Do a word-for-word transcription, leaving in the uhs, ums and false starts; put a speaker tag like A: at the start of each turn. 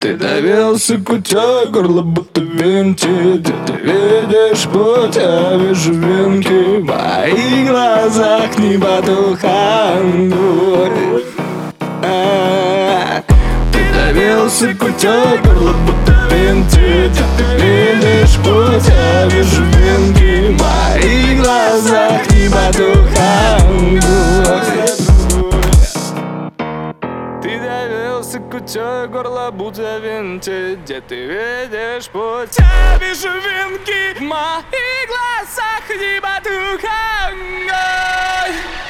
A: Ты давился кутя, горло будто винти. Где ты видишь путь, я вижу винки. В моих глазах не потуха огонь. Ты давился кутя, горло будто винти. Где ты видишь путь, я вижу винки. В моих глазах не потуха огонь. Ты давился кутя, горло будто винти. Где ты видишь путь, я вижу винки. В моих глазах не потух огонь.